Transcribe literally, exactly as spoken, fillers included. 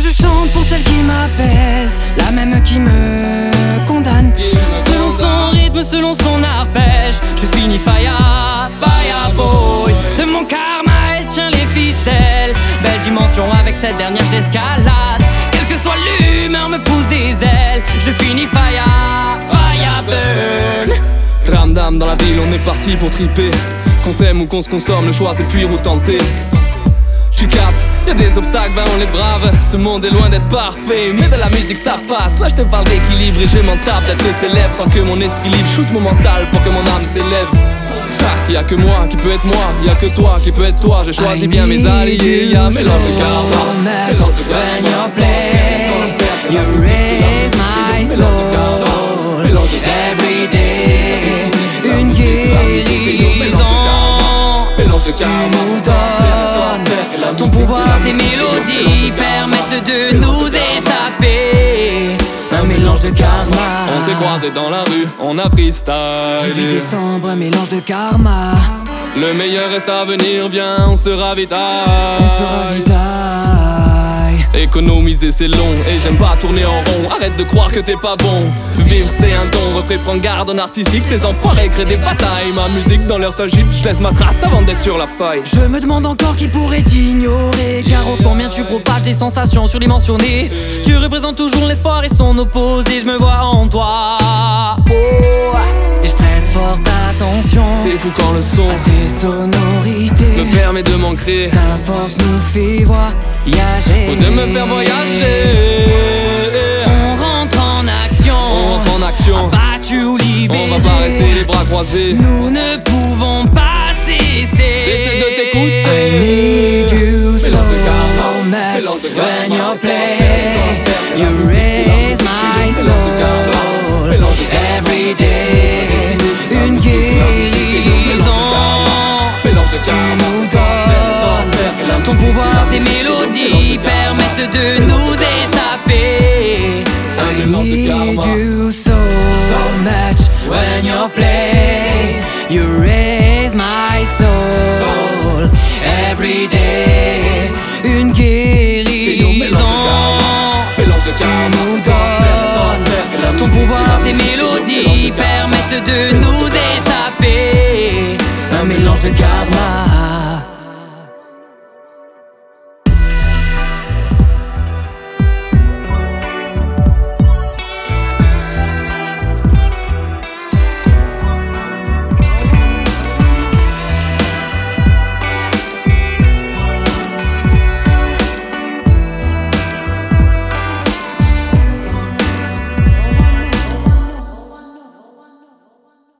je chante pour celle qui m'apaise, la même qui me condamne. Selon son rythme, selon son arpège, je finis fire, fire boy. De mon karma, elle tient les ficelles. Belle dimension avec cette dernière j'escalade. Quelle que soit l'humeur me pousse des ailes. Je finis fire, fire burn. Dram dam dans la ville, on est parti pour triper. Qu'on s'aime ou qu'on se consomme, le choix c'est fuir ou tenter. Tu captes, y'a des obstacles, ben on les brave. Ce monde est loin d'être parfait, mais de la musique ça passe. Là je te parle d'équilibre et je m'en tape d'être célèbre. Tant que mon esprit libre shoot mon mental pour que mon âme s'élève. Y'a que moi qui peut être moi, y'a que toi qui peut être toi. J'ai choisi bien mes alliés, y'a mélange de karma. When you play, you raise my soul. Every day, une guérison. Tu nous donnes ton pouvoir, tes mélodies permettent de nous échapper. Un mélange de karma. On s'est croisés dans la rue, on a freestyle. dix-huit décembre, un mélange de karma. Le meilleur reste à venir, viens, on se ravitaille. On se ravitaille. Économiser c'est long et j'aime pas tourner en rond. Arrête de croire que t'es pas bon. Vivre c'est un don, refrais prends garde aux narcissiques. Ces enfoirés créent des batailles. Ma musique dans leur s'agite, je laisse ma trace avant d'être sur la paille. Je me demande encore qui pourrait t'ignorer, car ô combien tu propages des sensations surdimensionnées. Tu représentes toujours l'espoir et son opposé. Je me vois en toi, oh, et je prête forte attention. C'est fou quand le son à tes sonorités me permet de m'ancrer. Ta force nous fait voyager, ou de me faire voyager. On rentre en action, on rentre en action. Abattu ou libéré, on va pas rester les bras croisés. Nous ne pouvons pas cesser. Cesser de t'écouter. I need you so much. When you play, you raise my soul. Every day, une guérison. Tu nous donnes ton pouvoir, tes mélodies permettent de nous échapper. I need you so much. When you play, you raise my soul. Every day, une guérison. Tu nous donnes ton pouvoir, tes mélodies permettent de nous échapper. Un mélange de karma.